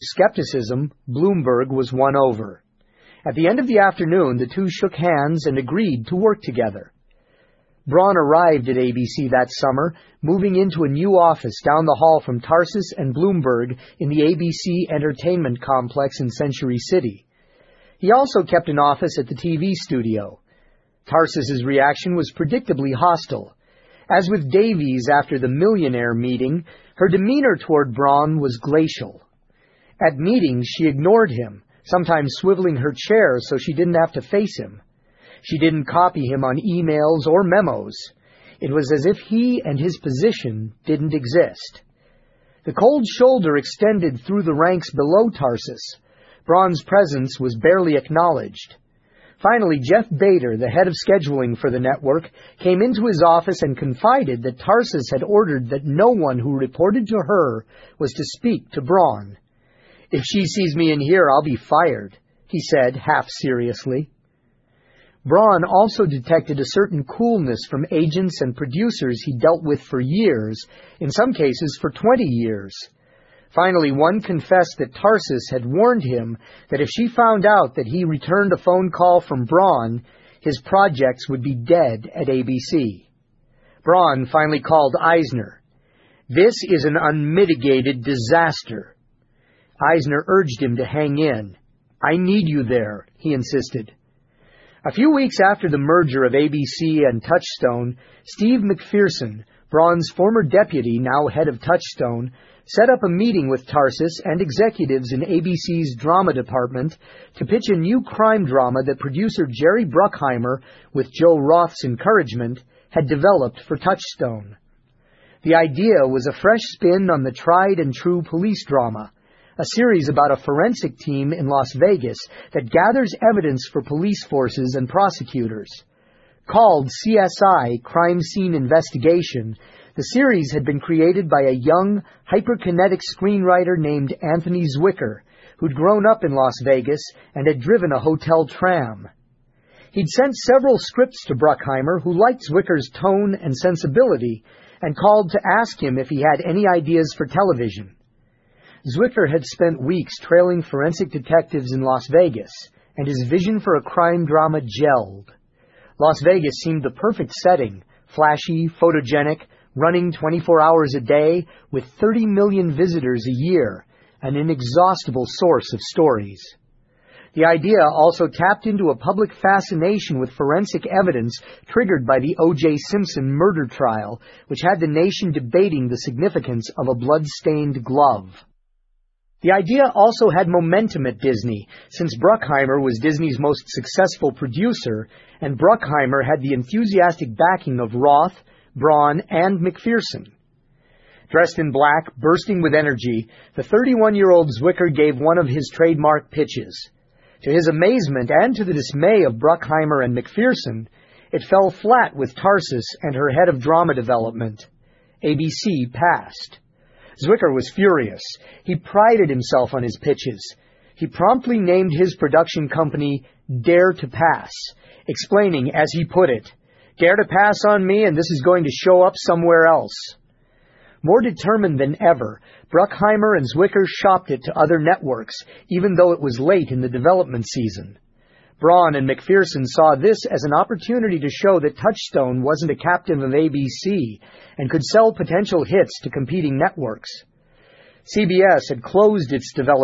skepticism, Bloomberg was won over. At the end of the afternoon, the two shook hands and agreed to work together. Braun arrived at ABC that summer, moving into a new office down the hall from Tarsis and Bloomberg in the ABC Entertainment Complex in Century City. He also kept an office at the TV studio. Tarsis's reaction was predictably hostile. As with Davies after the millionaire meeting, her demeanor toward Braun was glacial. At meetings, she ignored him, sometimes swiveling her chair so she didn't have to face him. She didn't copy him on emails or memos. It was as if he and his position didn't exist. The cold shoulder extended through the ranks below Tarsis. Braun's presence was barely acknowledged. Finally, Jeff Bader, the head of scheduling for the network, came into his office and confided that Tarsis had ordered that no one who reported to her was to speak to Braun. "If she sees me in here, I'll be fired," he said, half seriously. Braun also detected a certain coolness from agents and producers he dealt with for years, in some cases for 20 years. Finally, one confessed that Tarsis had warned him that if she found out that he returned a phone call from Braun, his projects would be dead at ABC. Braun finally called Eisner. "This is an unmitigated disaster." Eisner urged him to hang in. "I need you there," he insisted. A few weeks after the merger of ABC and Touchstone, Steve McPherson, Braun's former deputy, now head of Touchstone, set up a meeting with Tarsis and executives in ABC's drama department to pitch a new crime drama that producer Jerry Bruckheimer, with Joe Roth's encouragement, had developed for Touchstone. The idea was a fresh spin on the tried-and-true police drama, a series about a forensic team in Las Vegas that gathers evidence for police forces and prosecutors. Called CSI, Crime Scene Investigation, the series had been created by a young, hyperkinetic screenwriter named Anthony Zwicker, who'd grown up in Las Vegas and had driven a hotel tram. He'd sent several scripts to Bruckheimer, who liked Zwicker's tone and sensibility, and called to ask him if he had any ideas for television. Zwicker had spent weeks trailing forensic detectives in Las Vegas, and his vision for a crime drama gelled. Las Vegas seemed the perfect setting, flashy, photogenic, running 24 hours a day, with 30 million visitors a year, an inexhaustible source of stories. The idea also tapped into a public fascination with forensic evidence triggered by the O.J. Simpson murder trial, which had the nation debating the significance of a blood-stained glove. The idea also had momentum at Disney, since Bruckheimer was Disney's most successful producer, and Bruckheimer had the enthusiastic backing of Roth, Braun, and McPherson. Dressed in black, bursting with energy, the 31-year-old Zwicker gave one of his trademark pitches. To his amazement and to the dismay of Bruckheimer and McPherson, it fell flat with Tarsis and her head of drama development. ABC passed. Zwicker was furious. He prided himself on his pitches. He promptly named his production company Dare to Pass, explaining, as he put it, "Dare to pass on me, and this is going to show up somewhere else." More determined than ever, Bruckheimer and Zwicker shopped it to other networks, even though it was late in the development season. Braun and McPherson saw this as an opportunity to show that Touchstone wasn't a captive of ABC and could sell potential hits to competing networks. CBS had closed its development